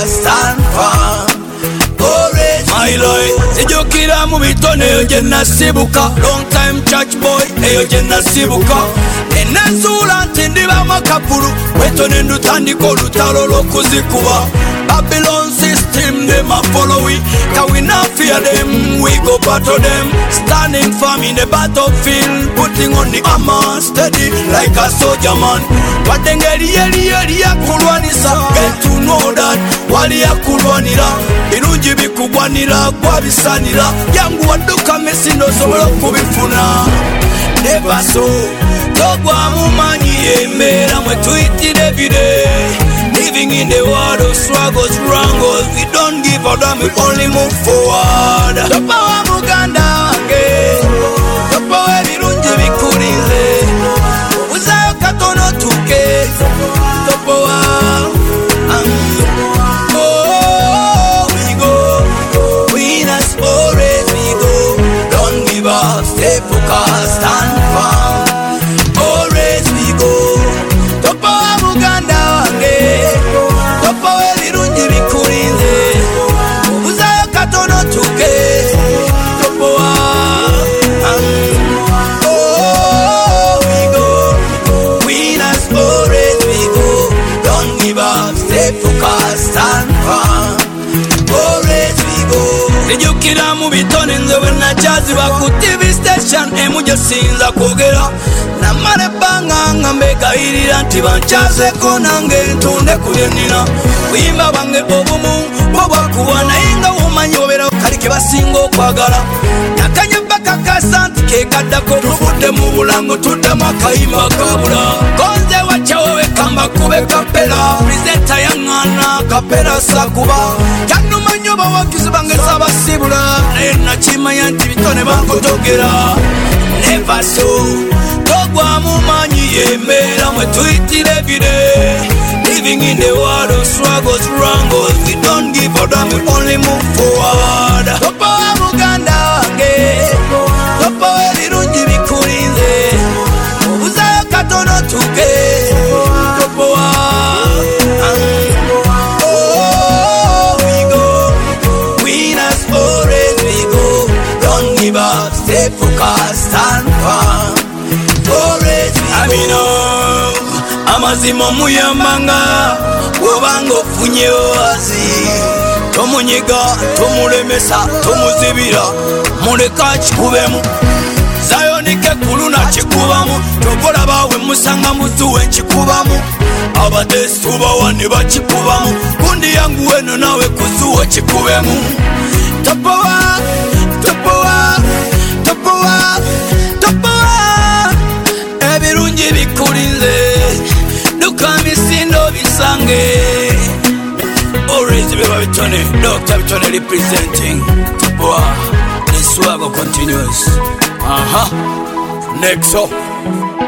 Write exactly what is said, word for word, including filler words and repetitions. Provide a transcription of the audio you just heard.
stand firm. My Lord, sijukira mu bitone eyo gye nasibuka. Long time church boy, eyo gye nasibuka. Enazula nti ndiba makapulu, wetone ndutandika olutalo lw'okuzikuba. Babylon system, them a follow we. Can we not fear them? We go battle them. Standing firm in the battlefield, putting on the armor, steady like a soldier man. Watengeri yeri yeri ya kulwanisa. Get to know that wali ya kulwanira. Birungi bikugwanira kwa bisanira. Yangu waduka mesindo sobolo kubifuna. Never so. Togwa mumanyi embera mwe tweeted every day. Living in the world of struggles, wrangles, we don't give a damn, we only move forward. Topa wa Muganda wange, topa we birungi bikulize, uzayo katono tuke, topa wa um, oh, we go, winners always we go, don't give up, stay focused, stand firm, always we go, topa wa Muganda wange. Sijukira mu bitone nze we nakyaziba ku T V station emu gye sinza kwogera namala ebbanga nga mbegayirira nti bankyazeko nange ntunde ku bye nnina buyimba bange obumu bwobwakuwa naye nga womanyi obeerawo kali ke basinga okwagala nakanya bakakasa nti kekaddako tuvudde mu bulango tuddemu akayimba kabula konze wakyawowe kamba kube kapera purezenta yaŋŋaana kapera sakuba kyanuma nnyo bawagizi bange sabasibula naye nakimanya nti bitone bankotogera never so togwa mumanyi yembeera mwe tuyitira every day. Living in the world of struggles, wrangles, we don't give a damn, we only move forward. Topa wa Muganda wange, topa we birungi bikulize, uzayo katono tuke, topa wa um, oh, we go, winners always we go, don't give up, stay focused, stand firm, always we go. Amino. Amazima muyambanga wobanga ofunye owazi tomunyiga tomulemesa tomuzibira muleka kikubemu zayonike kuluna kikubamu tokola bawe musanga muzuwe nkikubamu abatesubawa ne bakikubamu kundi yangu weno nawe kuzuwe kikubemu topowa topowa topowa topowa ebirungi bikulize Misindo bisange always beba bitone Doctor Bitone representing Boa the swagger continues. Aha, next up